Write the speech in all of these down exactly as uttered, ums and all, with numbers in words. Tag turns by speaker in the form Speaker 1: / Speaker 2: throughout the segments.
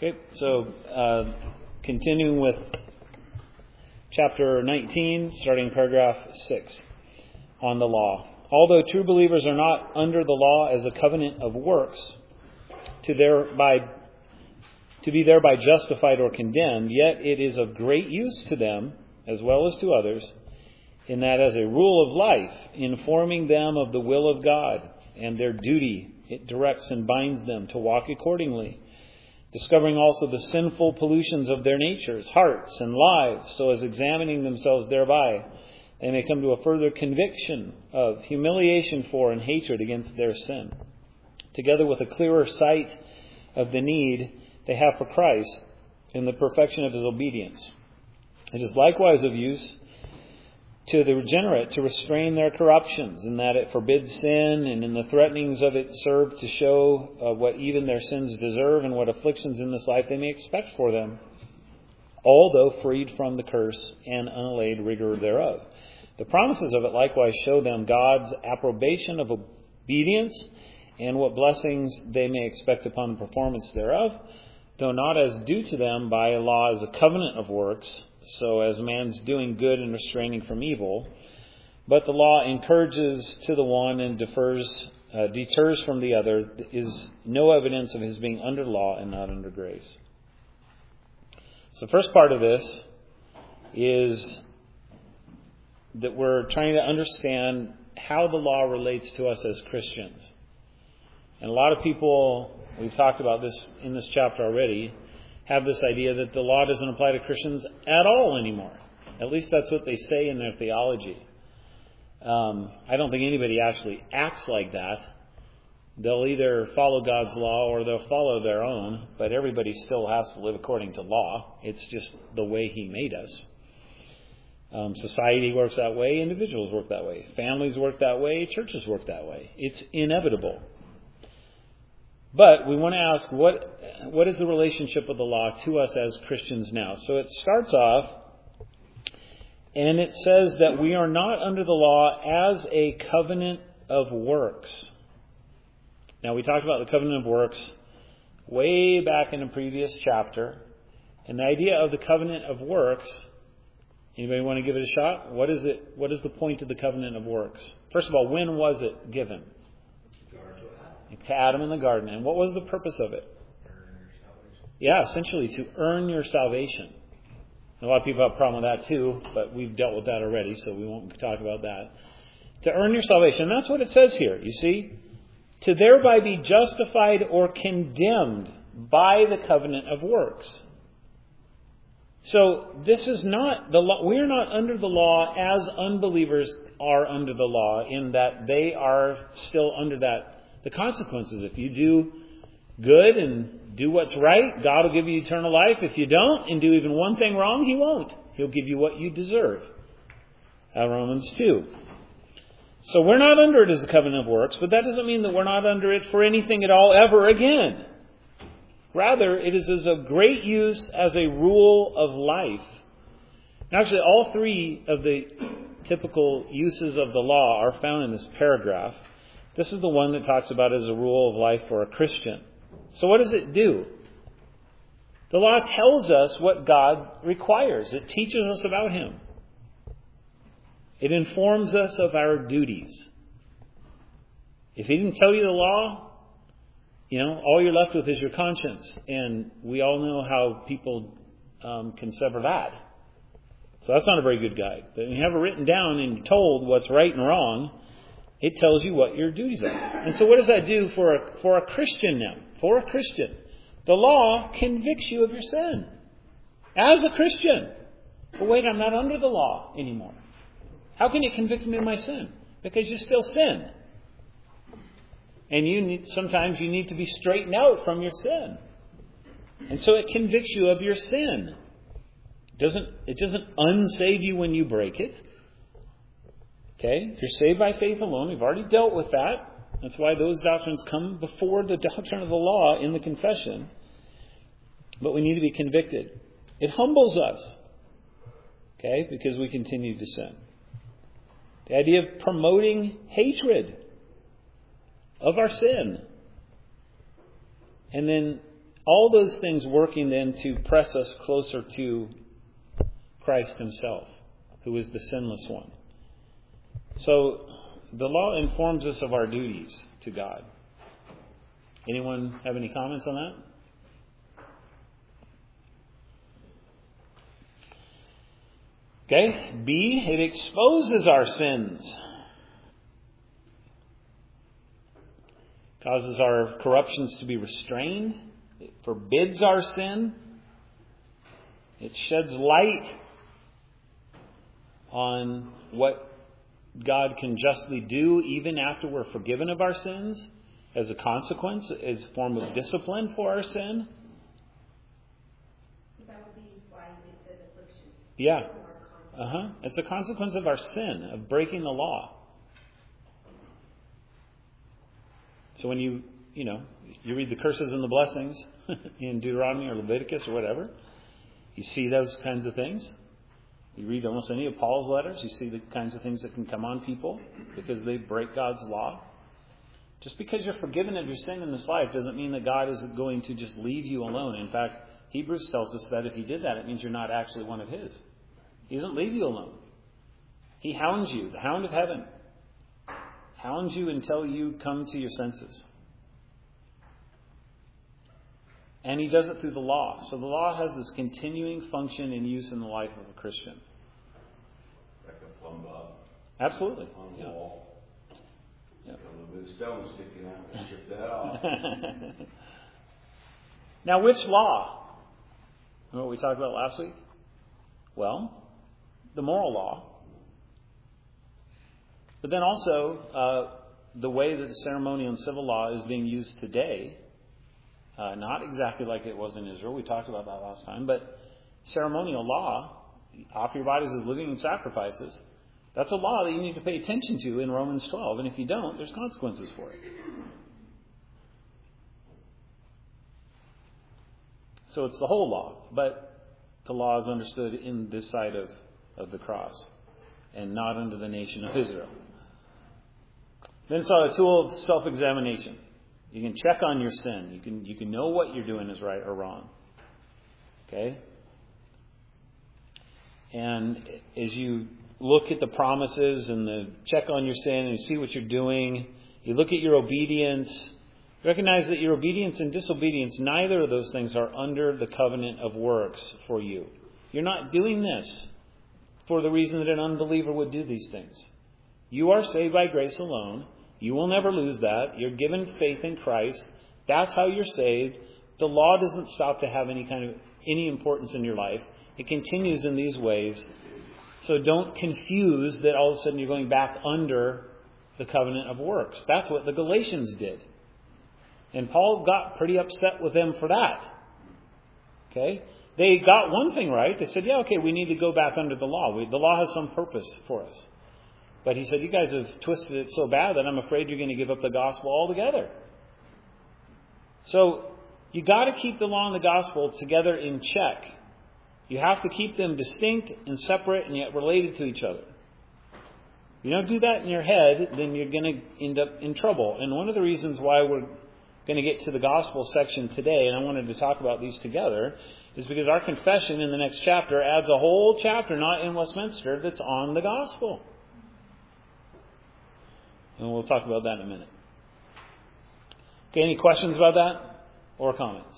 Speaker 1: Okay, so uh, continuing with chapter nineteen, starting paragraph six, on the law. Although true believers are not under the law as a covenant of works, to thereby to be thereby justified or condemned, yet it is of great use to them, as well as to others, in that as a rule of life, informing them of the will of God and their duty, it directs and binds them to walk accordingly, discovering also the sinful pollutions of their natures, hearts, and lives, so as examining themselves thereby, they may come to a further conviction of humiliation for and hatred against their sin, together with a clearer sight of the need they have for Christ in the perfection of His obedience. It is likewise of use to the regenerate to restrain their corruptions, in that it forbids sin, and in the threatenings of it serve to show uh, what even their sins deserve and what afflictions in this life they may expect for them, although freed from the curse and unallayed rigor thereof. The promises of it likewise show them God's approbation of obedience and what blessings they may expect upon the performance thereof, though not as due to them by a law as a covenant of works, so as man's doing good and restraining from evil, but the law encourages to the one and defers, uh, deters from the other, is no evidence of his being under law and not under grace. So the first part of this is that we're trying to understand how the law relates to us as Christians. And a lot of people, we've talked about this in this chapter already, have this idea that the law doesn't apply to Christians at all anymore. At least that's what they say in their theology. Um, I don't think anybody actually acts like that. They'll either follow God's law or they'll follow their own, but everybody still has to live according to law. It's just the way He made us. Um, society works that way, individuals work that way, families work that way, churches work that way. It's inevitable. But we want to ask, what what is the relationship of the law to us as Christians now? So it starts off, and it says that we are not under the law as a covenant of works. Now, we talked about the covenant of works way back in a previous chapter. And the idea of the covenant of works, anybody want to give it a shot? What is it? What is the point of the covenant of works? First of all, when was it given? To Adam in the garden. And what was the purpose of it? Yeah, essentially to earn your salvation. A lot of people have a problem with that too, but we've dealt with that already, so we won't talk about that. To earn your salvation. And that's what it says here, you see. To thereby be justified or condemned by the covenant of works. So this is not the law. We are not under the law as unbelievers are under the law, in that they are still under that. The consequences, if you do good and do what's right, God will give you eternal life. If you don't and do even one thing wrong, He won't. He'll give you what you deserve. Uh, Romans two. So we're not under it as a covenant of works, but that doesn't mean that we're not under it for anything at all ever again. Rather, it is as of great use as a rule of life. And actually, all three of the typical uses of the law are found in this paragraph. This is the one that talks about as a rule of life for a Christian. So what does it do? The law tells us what God requires. It teaches us about Him. It informs us of our duties. If He didn't tell you the law, you know, all you're left with is your conscience. And we all know how people um, can sever that. So that's not a very good guide. But when you have it written down and you're told what's right and wrong, it tells you what your duties are. And so what does that do for a, for a Christian now? For a Christian. The law convicts you of your sin. As a Christian. But wait, I'm not under the law anymore. How can it convict me of my sin? Because you still sin. And you need, sometimes you need to be straightened out from your sin. And so it convicts you of your sin. It doesn't, it doesn't unsave you when you break it. Okay, if you're saved by faith alone, we've already dealt with that. That's why those doctrines come before the doctrine of the law in the confession. But we need to be convicted. It humbles us. Okay, because we continue to sin. The idea of promoting hatred of our sin. And then All those things working then to press us closer to Christ himself, who is the sinless one. So the law informs us of our duties to God. Anyone have any comments on that? Okay, B, it exposes our sins. Causes our corruptions to be restrained. It forbids our sin. It sheds light on what God can justly do even after we're forgiven of our sins, as a consequence, as a form of discipline for our sin.
Speaker 2: That would be why it says affliction.
Speaker 1: Yeah. Uh-huh. It's a consequence of our sin, of breaking the law. So when you, you know, you read the curses and the blessings in Deuteronomy or Leviticus or whatever, you see those kinds of things. You read almost any of Paul's letters, you see the kinds of things that can come on people because they break God's law. Just because you're forgiven of your sin in this life doesn't mean that God is going to just leave you alone. In fact, Hebrews tells us that if he did that, it means you're not actually one of his. He doesn't leave you alone. He hounds you, the hound of heaven. Hounds you until you come to your senses. And he does it through the law. So the law has this continuing function and use in the life of a Christian.
Speaker 3: Like a plumb bob.
Speaker 1: Absolutely.
Speaker 3: On the
Speaker 1: Yeah.
Speaker 3: wall.
Speaker 1: Yeah.
Speaker 3: A little bit of stone sticking out. And strip that off.
Speaker 1: Now, which law? Remember what we talked about last week? Well, the moral law. But then also, uh, the way that the ceremonial and civil law is being used today, uh, not exactly like it was in Israel. We talked about that last time. But ceremonial law, offer your bodies as living sacrifices, that's a law that you need to pay attention to in Romans twelve. And if you don't, there's consequences for it. So it's the whole law. But the law is understood in this side of, of the cross and not under the nation of Israel. Then it's a tool of self-examination. You can check on your sin. You can you can know what you're doing is right or wrong. Okay? And as you look at the promises and the check on your sin and you see what you're doing, you look at your obedience, recognize that your obedience and disobedience, neither of those things are under the covenant of works for you. You're not doing this for the reason that an unbeliever would do these things. You are saved by grace alone. You will never lose that. You're given faith in Christ. That's how you're saved. The law doesn't stop to have any kind of any importance in your life. It continues in these ways. So don't confuse that all of a sudden you're going back under the covenant of works. That's what the Galatians did. And Paul got pretty upset with them for that. Okay? They got one thing right. They said, yeah, okay, we need to go back under the law. We, the law has some purpose for us. But he said, you guys have twisted it so bad that I'm afraid you're going to give up the gospel altogether. So you got to keep the law and the gospel together in check. You have to keep them distinct and separate and yet related to each other. If you don't do that in your head, then you're going to end up in trouble. And one of the reasons why we're going to get to the gospel section today, and I wanted to talk about these together, is because our confession in the next chapter adds a whole chapter, not in Westminster, that's on the gospel. And we'll talk about that in a minute. Okay, any questions about that or comments?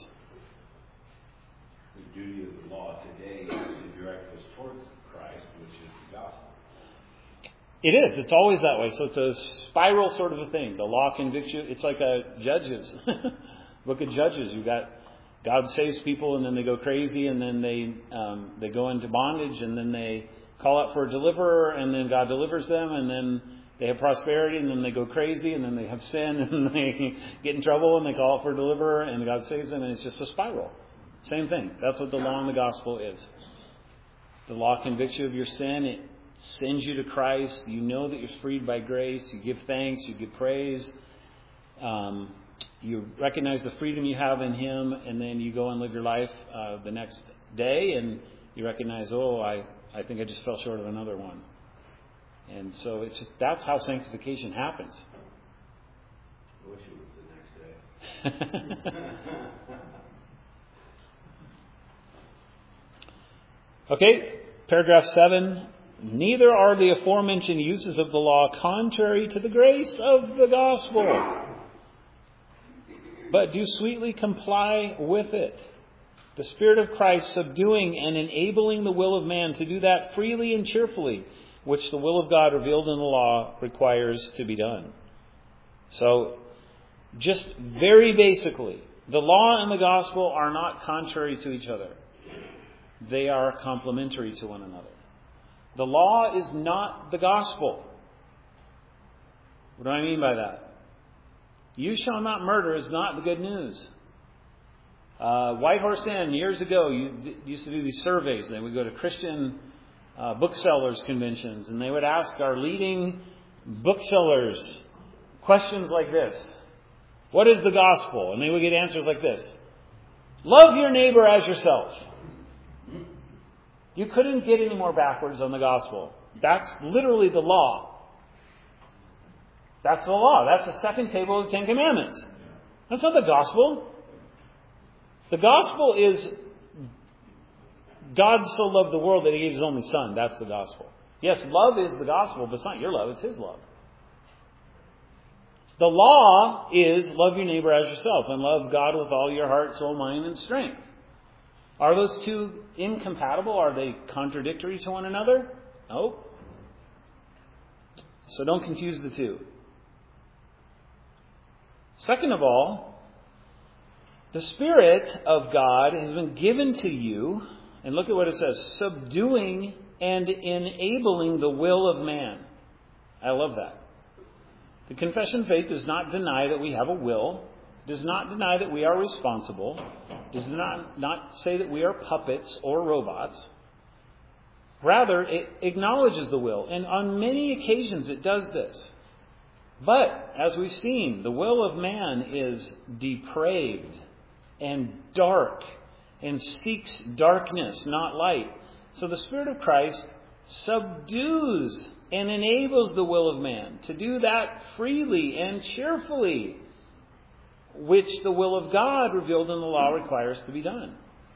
Speaker 3: The duty of the law today is to direct us towards Christ, which is the gospel.
Speaker 1: It is. It's always that way. So it's a spiral sort of a thing. The law convicts you. It's like a Judges. Look at Judges. You've got God saves people and then they go crazy and then they um, they go into bondage and then they call out for a deliverer and then God delivers them and then they have prosperity and then they go crazy and then they have sin and they get in trouble and they call out for a deliverer and God saves them and it's just a spiral. Same thing. That's what the law and the gospel is. The law convicts you of your sin. It sends you to Christ. You know that you're freed by grace. You give thanks. You give praise. Um, you recognize the freedom you have in Him, and then you go and live your life uh, the next day, and you recognize, oh, I, I think I just fell short of another one. And so it's just, that's how sanctification happens.
Speaker 3: I wish it was the next day.
Speaker 1: Okay, paragraph seven. Neither are the aforementioned uses of the law contrary to the grace of the gospel, but do sweetly comply with it. The Spirit of Christ subduing and enabling the will of man to do that freely and cheerfully, which the will of God revealed in the law requires to be done. So, just very basically, the law and the gospel are not contrary to each other. They are complementary to one another. The law is not the gospel. What do I mean by that? You shall not murder is not the good news. Uh, White Horse Inn, years ago, you d- used to do these surveys. They would go to Christian uh, booksellers conventions, and they would ask our leading booksellers questions like this. What is the gospel? And they would get answers like this. Love your neighbor as yourself. You couldn't get any more backwards on the gospel. That's literally the law. That's the law. That's the second table of the Ten Commandments. That's not the gospel. The gospel is God so loved the world that He gave His only Son. That's the gospel. Yes, love is the gospel, but it's not your love. It's His love. The law is love your neighbor as yourself and love God with all your heart, soul, mind, and strength. Are those two incompatible? Are they contradictory to one another? No. So don't confuse the two. Second of all, the Spirit of God has been given to you, and look at what it says, subduing and enabling the will of man. I love that. The Confession of Faith does not deny that we have a will, does not deny that we are responsible, does not, not say that we are puppets or robots. Rather, it acknowledges the will, and on many occasions it does this. But, as we've seen, the will of man is depraved and dark and seeks darkness, not light. So the Spirit of Christ subdues and enables the will of man to do that freely and cheerfully, which the will of God revealed in the law requires to be done.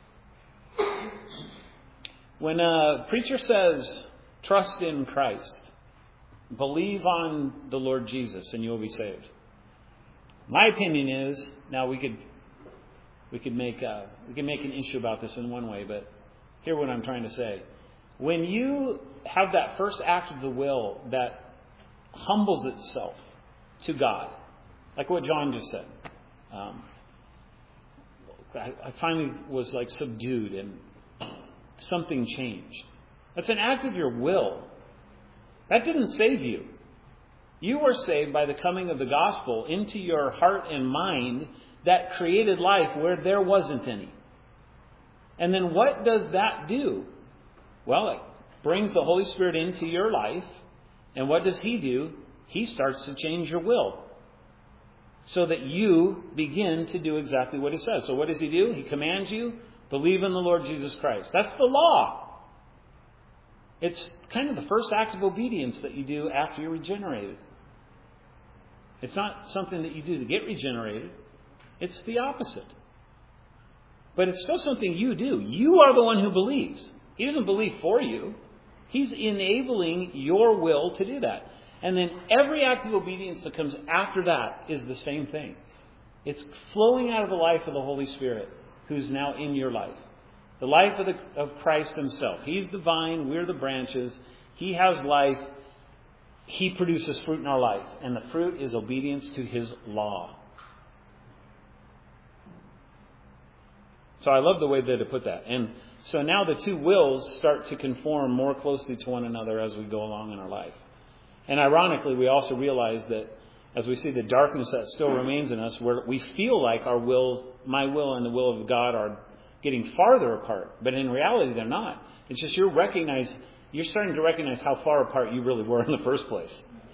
Speaker 1: When a preacher says, trust in Christ, believe on the Lord Jesus and you will be saved. My opinion is, now we could we could make a, we could make an issue about this in one way, but hear what I'm trying to say. When you have that first act of the will that humbles itself to God, like what John just said, um, I, I finally was like subdued and something changed. That's an act of your will. That didn't save you. You were saved by the coming of the gospel into your heart and mind that created life where there wasn't any. And then what does that do? Well, it brings the Holy Spirit into your life. And what does He do? He starts to change your will so that you begin to do exactly what He says. So what does He do? He commands you, believe in the Lord Jesus Christ. That's the law. It's kind of the first act of obedience that you do after you're regenerated. It's not something that you do to get regenerated. It's the opposite. But it's still something you do. You are the one who believes. He doesn't believe for you. He's enabling your will to do that. And then every act of obedience that comes after that is the same thing. It's flowing out of the life of the Holy Spirit, who's now in your life. The life of, the, of Christ Himself. He's the vine, we're the branches. He has life. He produces fruit in our life. And the fruit is obedience to His law. So I love the way that it put that. And so now the two wills start to conform more closely to one another as we go along in our life. And ironically, we also realize that as we see the darkness that still remains in us, where we feel like our will, my will and the will of God are getting farther apart. But in reality, they're not. It's just you're recognize, you're starting to recognize how far apart you really were in the first place.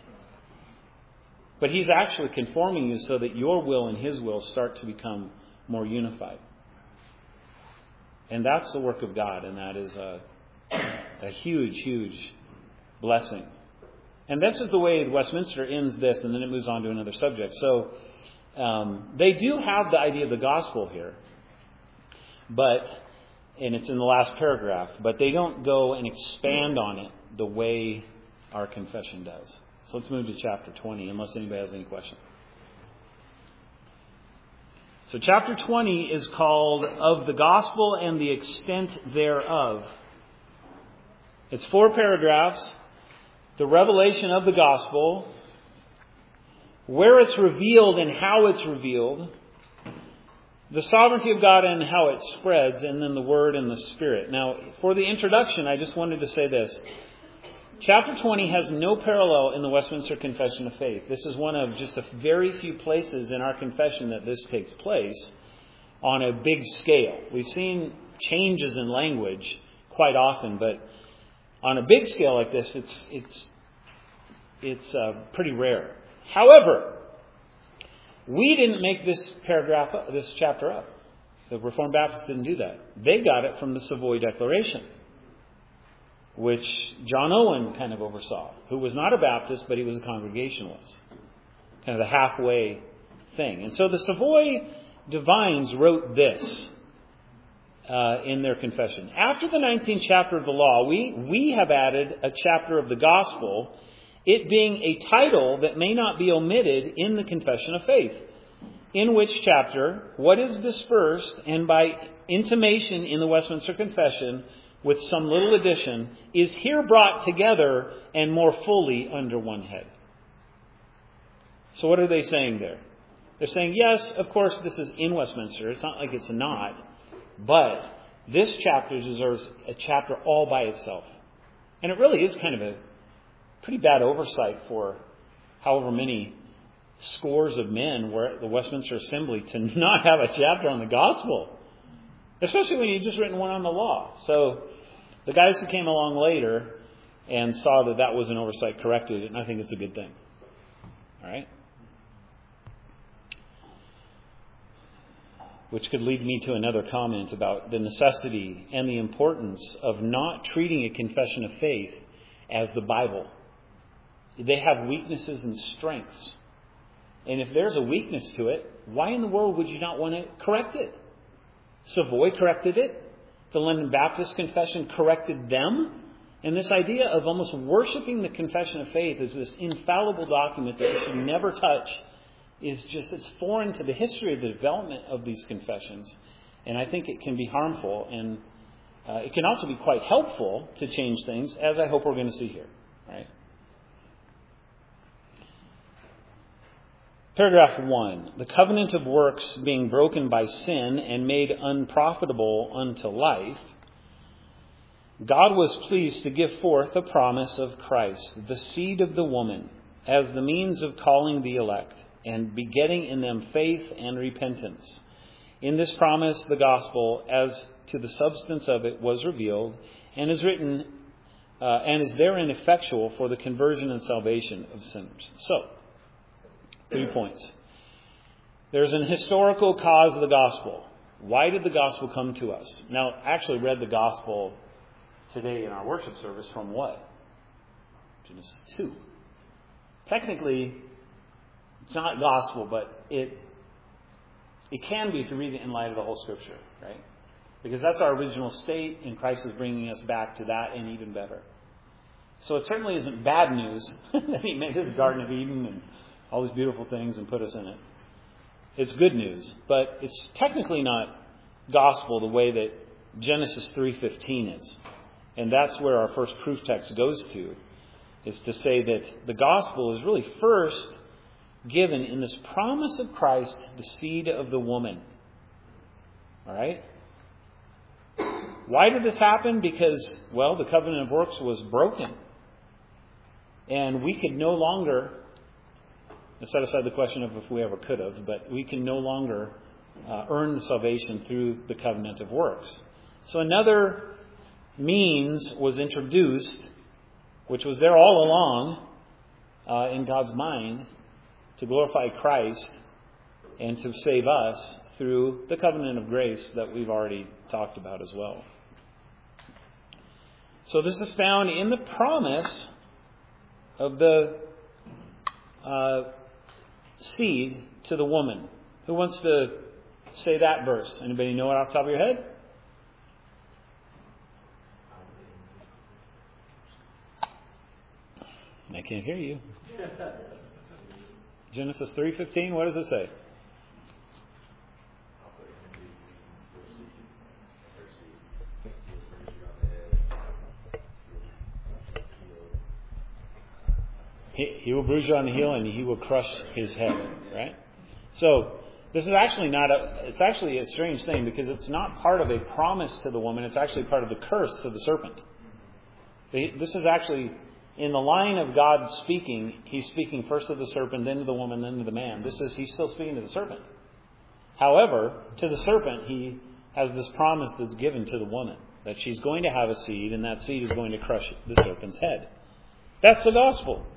Speaker 1: But He's actually conforming you so that your will and His will start to become more unified. And that's the work of God, and that is a, a huge, huge blessing. And this is the way Westminster ends this, and then it moves on to another subject. So um, they do have the idea of the gospel here. But and it's in the last paragraph, but they don't go and expand on it the way our confession does. So let's move to chapter twenty, unless anybody has any questions. So chapter twenty is called Of the Gospel and the Extent Thereof. It's four paragraphs. The revelation of the gospel, where it's revealed and how it's revealed, the sovereignty of God and how it spreads, and then the Word and the Spirit. Now, for the introduction, I just wanted to say this. Chapter twenty has no parallel in the Westminster Confession of Faith. This is one of just a very few places in our confession that this takes place on a big scale. We've seen changes in language quite often, but on a big scale like this, it's it's it's uh, pretty rare. However, we didn't make this paragraph, up, this chapter up. The Reformed Baptists didn't do that. They got it from the Savoy Declaration, which John Owen kind of oversaw, who was not a Baptist, but he was a Congregationalist. Kind of the halfway thing. And so the Savoy divines wrote this uh, in their confession. After the nineteenth chapter of the law, we, we have added a chapter of the gospel, it being a title that may not be omitted in the confession of faith. In which chapter, what is dispersed, and by intimation in the Westminster Confession, with some little addition, is here brought together and more fully under one head. So what are they saying there? They're saying, yes, of course, this is in Westminster. It's not like it's not. But this chapter deserves a chapter all by itself. And it really is kind of a pretty bad oversight for however many scores of men were at the Westminster Assembly to not have a chapter on the gospel. Especially when you've just written one on the law. So the guys who came along later and saw that that was an oversight corrected it, and I think it's a good thing. All right? Which could lead me to another comment about the necessity and the importance of not treating a confession of faith as the Bible. They have weaknesses and strengths. And if there's a weakness to it, why in the world would you not want to correct it? Savoy corrected it. The London Baptist Confession corrected them. And this idea of almost worshiping the confession of faith as this infallible document that you should never touch is just, it's foreign to the history of the development of these confessions. And I think it can be harmful. And uh, it can also be quite helpful to change things, as I hope we're going to see here. Right? Paragraph one. The covenant of works being broken by sin and made unprofitable unto life, God was pleased to give forth the promise of Christ, the seed of the woman, as the means of calling the elect, and begetting in them faith and repentance. In this promise, the gospel, as to the substance of it, was revealed, and is written, uh, and is therein effectual for the conversion and salvation of sinners. So, three points. There's an historical cause of the gospel. Why did the gospel come to us? Now, I actually read the gospel today in our worship service from what? Genesis two. Technically, it's not gospel, but it it can be if you read it in light of the whole Scripture, right? Because that's our original state, and Christ is bringing us back to that and even better. So it certainly isn't bad news that He made His Garden of Eden and all these beautiful things and put us in it. It's good news, but it's technically not gospel the way that Genesis three fifteen is. And that's where our first proof text goes to, is to say that the gospel is really first given in this promise of Christ, the seed of the woman. All right? Why did this happen? Because, well, the covenant of works was broken. And we could no longer, let's set aside the question of if we ever could have, but we can no longer uh, earn the salvation through the covenant of works. So another means was introduced, which was there all along uh, in God's mind, to glorify Christ and to save us through the covenant of grace that we've already talked about as well. So this is found in the promise of the uh, seed to the woman. Who wants to say that verse? Anybody know it off the top of your head? I can't hear you. Genesis three fifteen, what does it say? He, he will bruise you on the heel and he will crush his head, right? So, this is actually not a, it's actually a strange thing because it's not part of a promise to the woman, it's actually part of the curse to the serpent. This is actually, in the line of God speaking, he's speaking first to the serpent, then to the woman, then to the man. This is, he's still speaking to the serpent. However, to the serpent, he has this promise that's given to the woman, that she's going to have a seed, and that seed is going to crush the serpent's head. That's the gospel.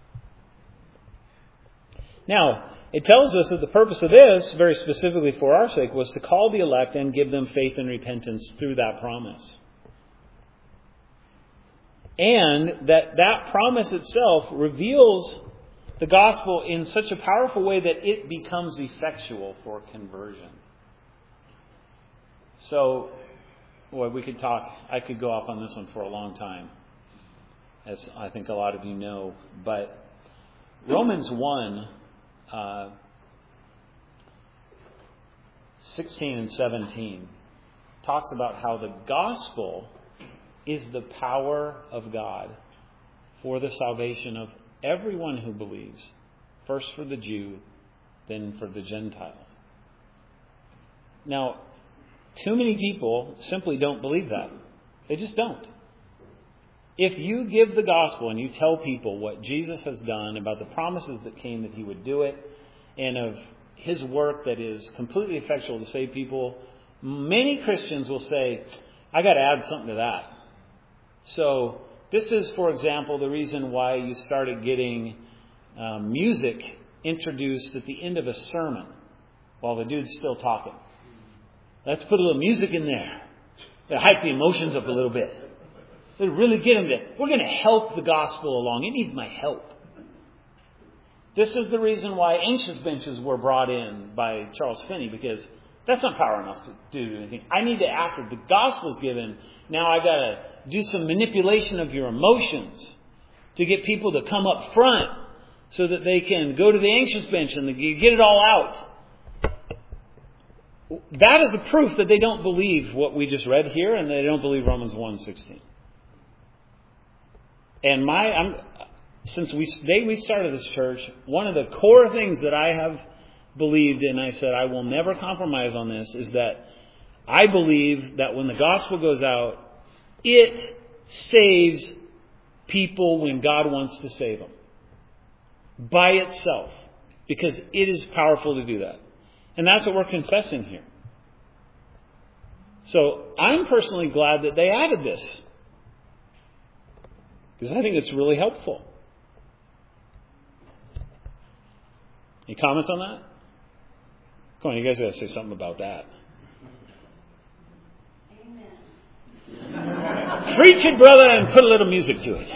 Speaker 1: Now, it tells us that the purpose of this, very specifically for our sake, was to call the elect and give them faith and repentance through that promise. And that that promise itself reveals the gospel in such a powerful way that it becomes effectual for conversion. So, boy, we could talk, I could go off on this one for a long time, as I think a lot of you know. But Romans one, uh, sixteen and seventeen talks about how the gospel is the power of God for the salvation of everyone who believes. First for the Jew, then for the Gentile. Now, too many people simply don't believe that. They just don't. If you give the gospel and you tell people what Jesus has done, about the promises that came that he would do it, and of his work that is completely effectual to save people, many Christians will say, I got to add something to that. So this is, for example, the reason why you started getting um, music introduced at the end of a sermon while the dude's still talking. Let's put a little music in there to hype the emotions up a little bit. To really get them to, we're going to help the gospel along. It needs my help. This is the reason why anxious benches were brought in by Charles Finney, because that's not power enough to do anything. I need to act it. The gospel's given. Now I got to do some manipulation of your emotions to get people to come up front so that they can go to the anxious bench and they get it all out. That is the proof that they don't believe what we just read here, and they don't believe Romans one sixteen. And my, I'm, since we day we started this church, one of the core things that I have believed, and I said I will never compromise on this, is that I believe that when the gospel goes out, it saves people when God wants to save them. By itself. Because it is powerful to do that. And that's what we're confessing here. So I'm personally glad that they added this. Because I think it's really helpful. Any comments on that? Come on, you guys got to say something about that. Amen. Preach it, brother, and put a little music to it.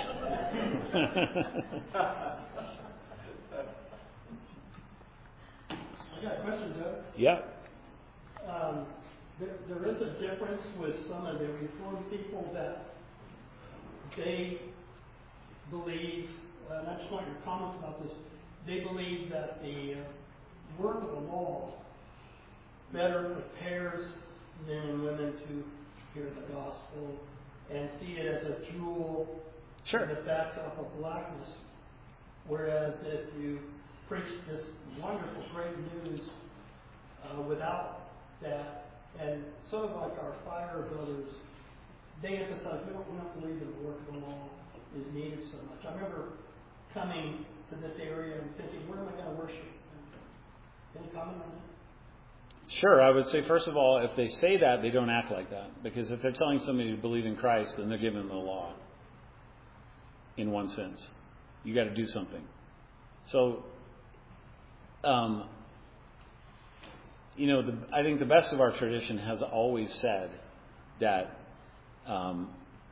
Speaker 4: I got a question, Doug.
Speaker 1: Yeah.
Speaker 4: Um, there, there is a difference with some of the Reformed people that they believe, uh, and I just want your comments about this, they believe that the uh, work of the law better prepares men and women to hear the gospel and see it as a jewel
Speaker 1: Sure.
Speaker 4: in the backdrop of blackness. Whereas if you preach this wonderful, great news uh, without that, and sort of like our fire brothers, they emphasize we don't, we don't believe that the work of the law is needed so much. I remember coming to this area and thinking, where am I going to worship? Any comment on that?
Speaker 1: Sure, I would say, first of all, if they say that, they don't act like that. Because if they're telling somebody to believe in Christ, then they're giving them the law. In one sense. You got to do something. So, um, you know, the, I think the best of our tradition has always said that um,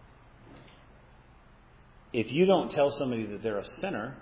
Speaker 1: if you don't tell somebody that they're a sinner,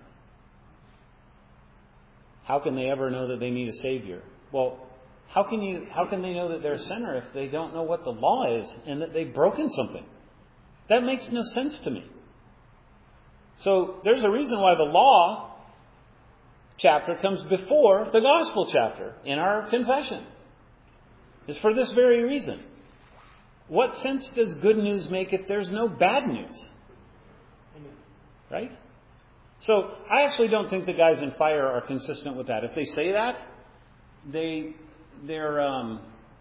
Speaker 1: how can they ever know that they need a Savior? Well, how can you? How can they know that they're a sinner if they don't know what the law is and that they've broken something? That makes no sense to me. So there's a reason why the law chapter comes before the gospel chapter in our confession. It's for this very reason. What sense does good news make if there's no bad news? Right? So I actually don't think the guys in fire are consistent with that. If they say that, they they're um,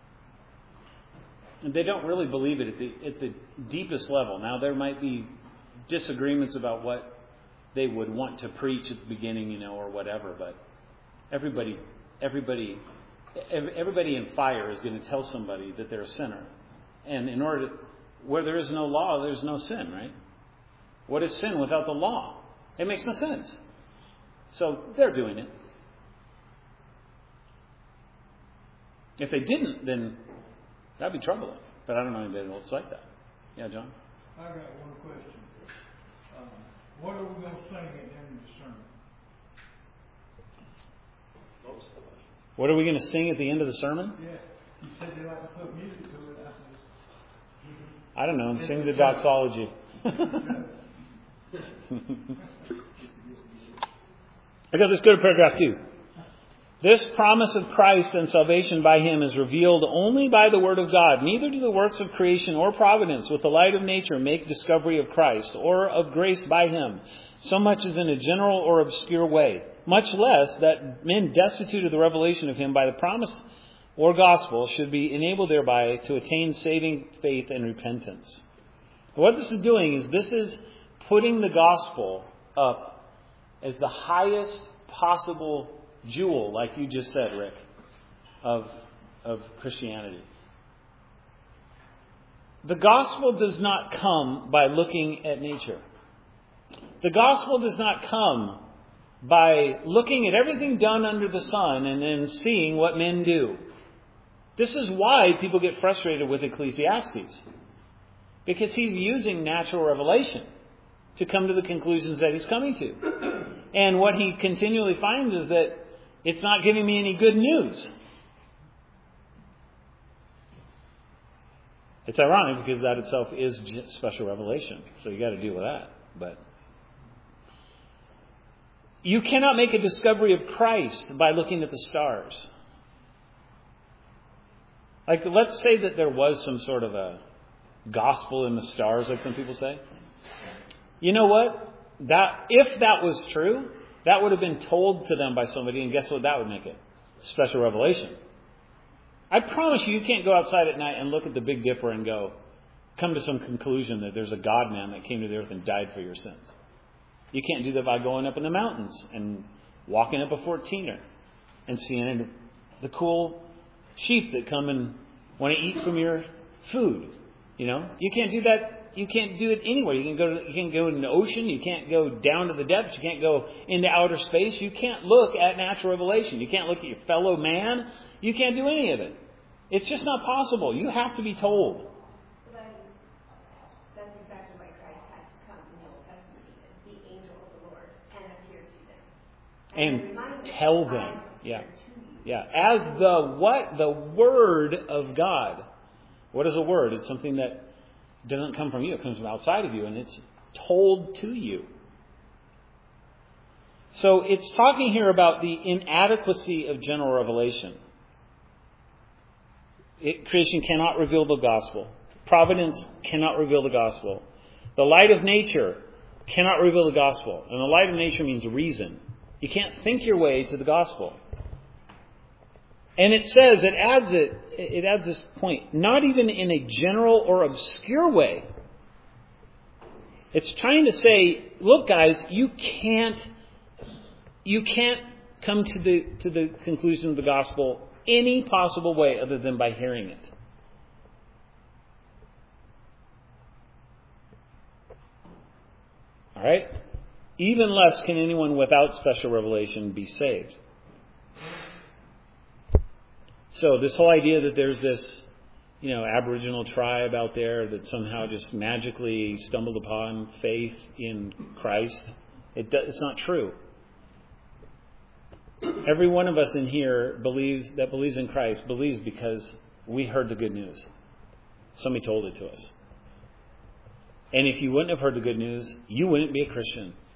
Speaker 1: they don't really believe it at the at the deepest level. Now there might be disagreements about what they would want to preach at the beginning, you know, or whatever. But everybody, everybody, everybody in fire is going to tell somebody that they're a sinner. And in order to, where there is no law, there's no sin, right? What is sin without the law? It makes no sense. So they're doing it. If they didn't, then that'd be troubling. But I don't know anybody that looks like that. Yeah, John?
Speaker 5: I got one question. Um, what are we going to sing at the end of the sermon?
Speaker 1: What are we going to sing at the end of the sermon?
Speaker 5: Yeah. You said they like to put music to it. I said,
Speaker 1: I don't know. Sing the doxology. Okay, let's go to paragraph two. This promise of Christ and salvation by Him is revealed only by the Word of God. Neither do the works of creation or providence with the light of nature make discovery of Christ or of grace by Him, so much as in a general or obscure way. Much less that men destitute of the revelation of Him by the promise or gospel should be enabled thereby to attain saving faith and repentance. What this is doing is this is putting the gospel up as the highest possible jewel, like you just said, Rick, of, of Christianity. The gospel does not come by looking at nature. The gospel does not come by looking at everything done under the sun and then seeing what men do. This is why people get frustrated with Ecclesiastes. Because he's using natural revelation to come to the conclusions that he's coming to. And what he continually finds is that it's not giving me any good news. It's ironic because that itself is special revelation. So you got to deal with that. But you cannot make a discovery of Christ by looking at the stars. Like, let's say that there was some sort of a gospel in the stars, like some people say. You know what? That if that was true, that would have been told to them by somebody, and guess what that would make it? Special revelation. I promise you, you can't go outside at night and look at the Big Dipper and go, come to some conclusion that there's a God-man that came to the earth and died for your sins. You can't do that by going up in the mountains and walking up a fourteener and seeing the cool sheep that come and want to eat from your food. You know, you can't do that. You can't do it anywhere. You can go to, you can go in the ocean. You can't go down to the depths. You can't go into outer space. You can't look at natural revelation. You can't look at your fellow man. You can't do any of it. It's just not possible. You have to be told.
Speaker 2: But that's exactly why Christ had to come in the Old Testament, as the angel of the Lord, and appear to them.
Speaker 1: And
Speaker 2: remind them,
Speaker 1: tell
Speaker 2: I
Speaker 1: them.
Speaker 2: am
Speaker 1: Yeah.
Speaker 2: here to you.
Speaker 1: Yeah. As the what? The Word of God. What is a word? It's something that doesn't come from you. It comes from outside of you, and it's told to you. So it's talking here about the inadequacy of general revelation. It, creation cannot reveal the gospel. Providence cannot reveal the gospel. The light of nature cannot reveal the gospel. And the light of nature means reason. You can't think your way to the gospel. And it says, it adds it, it adds this point, not even in a general or obscure way. It's trying to say, look guys, you can't, you can't come to the, to the conclusion of the gospel any possible way other than by hearing it. All right? Even less can anyone without special revelation be saved. So this whole idea that there's this, you know, Aboriginal tribe out there that somehow just magically stumbled upon faith in Christ, it do, it's not true. Every one of us in here believes that believes in Christ believes because we heard the good news. Somebody told it to us. And if you wouldn't have heard the good news, you wouldn't be a Christian.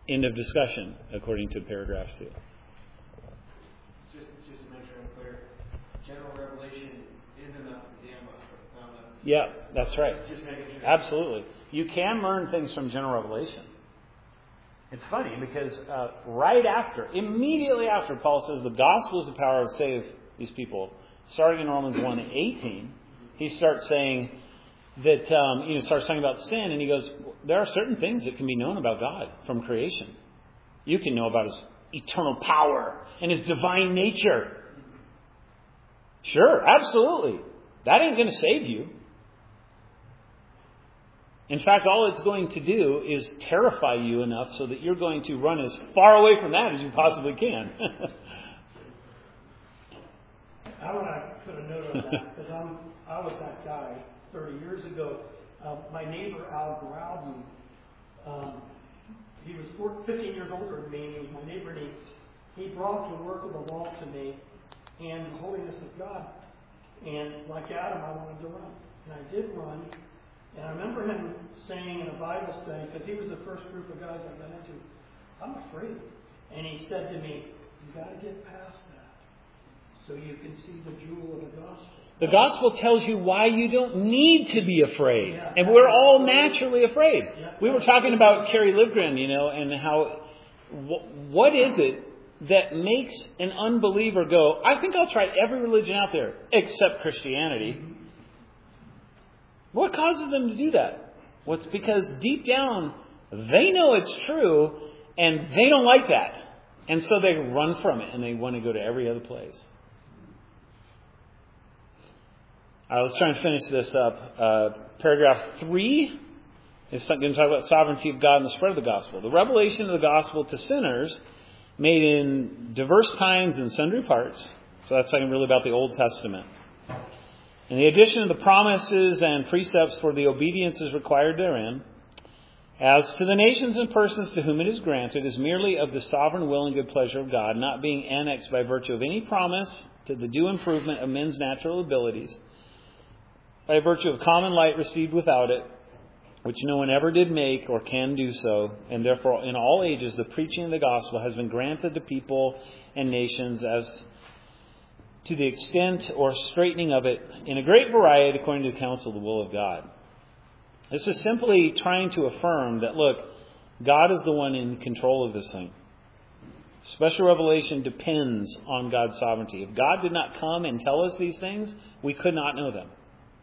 Speaker 1: End of discussion, according to paragraph two.
Speaker 6: Just, just to make sure I'm clear, general revelation is enough to damn us, but not enough.
Speaker 1: Yeah, that's right.
Speaker 6: Just making sure.
Speaker 1: Absolutely. You can learn things from general revelation. It's funny because uh, right after, immediately after, Paul says the gospel is the power to save these people. Starting in Romans one eighteen, he starts saying that, um, you know, starts talking about sin, and he goes, there are certain things that can be known about God from creation. You can know about His eternal power and His divine nature. Sure, absolutely. That ain't going to save you. In fact, all it's going to do is terrify you enough so that you're going to run as far away from that as you possibly can.
Speaker 4: I want to put a note on that because I'm I was that guy thirty years ago. Uh, my neighbor Al Growden, um, he was fifteen years older than me. He was my neighbor, and he, he brought the work of the law to me and the holiness of God. And like Adam, I wanted to run, and I did run. And I remember him saying in a Bible study, because he was the first group of guys I got into, I'm afraid. And he said to me, you got to get past that so you can see the jewel of the gospel.
Speaker 1: The gospel tells you why you don't need to be afraid. And we're all naturally afraid. We were talking about Kerry Livgren, you know, and how, what is it that makes an unbeliever go, I think I'll try every religion out there except Christianity. What causes them to do that? Well, it's because deep down, they know it's true, and they don't like that. And so they run from it, and they want to go to every other place. All right, let's try and finish this up. Uh, paragraph three is going to talk about sovereignty of God and the spread of the gospel. The revelation of the gospel to sinners made in diverse times and sundry parts. So that's talking really about the Old Testament. And the addition of the promises and precepts for the obedience is required therein. As to the nations and persons to whom it is granted, is merely of the sovereign will and good pleasure of God, not being annexed by virtue of any promise to the due improvement of men's natural abilities, by virtue of common light received without it, which no one ever did make or can do so, and therefore in all ages the preaching of the gospel has been granted to people and nations as to the extent or straightening of it in a great variety according to the counsel of the will of God. This is simply trying to affirm that, look, God is the one in control of this thing. Special revelation depends on God's sovereignty. If God did not come and tell us these things, we could not know them.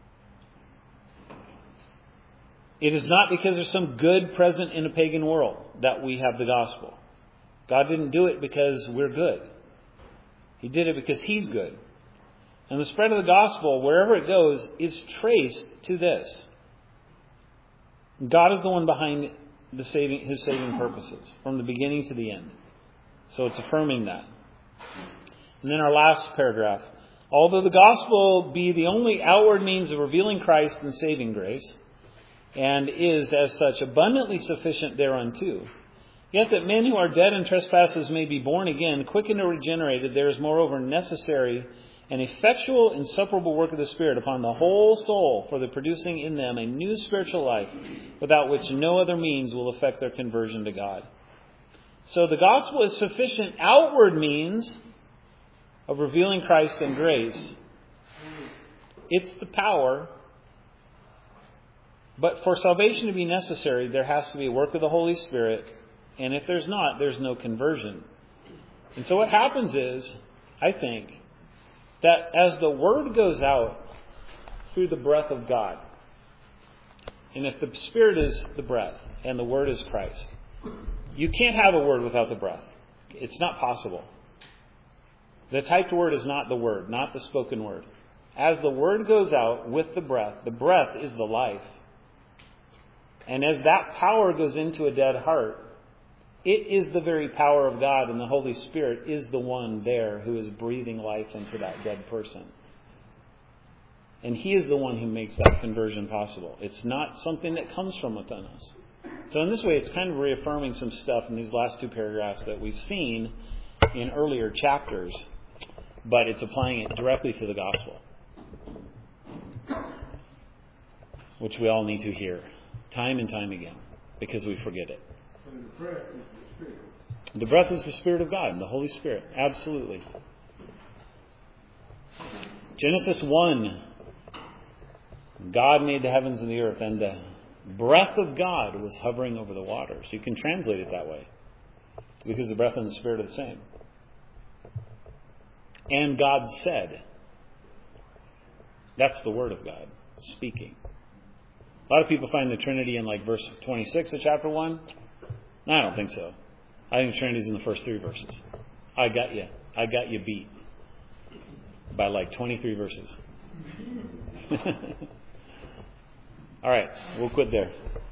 Speaker 1: It is not because there's some good present in a pagan world that we have the gospel. God didn't do it because we're good. He did it because He's good. And the spread of the gospel, wherever it goes, is traced to this. God is the one behind the saving, His saving purposes, from the beginning to the end. So it's affirming that. And then our last paragraph. Although the gospel be the only outward means of revealing Christ and saving grace, and is, as such, abundantly sufficient thereunto, yet that men who are dead in trespasses may be born again, quickened or regenerated, there is moreover necessary an effectual, inseparable work of the Spirit upon the whole soul for the producing in them a new spiritual life, without which no other means will effect their conversion to God. So the gospel is sufficient outward means of revealing Christ and grace. It's the power. But for salvation to be necessary, there has to be a work of the Holy Spirit. And if there's not, there's no conversion. And so what happens is, I think, that as the Word goes out through the breath of God, and if the Spirit is the breath and the Word is Christ, you can't have a word without the breath. It's not possible. The typed word is not the word, not the spoken word. As the Word goes out with the breath, the breath is the life. And as that power goes into a dead heart, it is the very power of God, and the Holy Spirit is the one there who is breathing life into that dead person. And He is the one who makes that conversion possible. It's not something that comes from within us. So in this way, it's kind of reaffirming some stuff in these last two paragraphs that we've seen in earlier chapters, but it's applying it directly to the gospel, which we all need to hear time and time again, because we forget it.
Speaker 5: So the breath is the Spirit.
Speaker 1: The breath is the Spirit of God, the Holy Spirit. Absolutely. Genesis one. God made the heavens and the earth, and the breath of God was hovering over the waters. You can translate it that way, because the breath and the Spirit are the same. And God said. That's the Word of God speaking. A lot of people find the Trinity in like verse twenty-six of chapter one. No, I don't think so. I think the Trinity's in the first three verses. I got you. I got you beat by like twenty-three verses. All right, we'll quit there.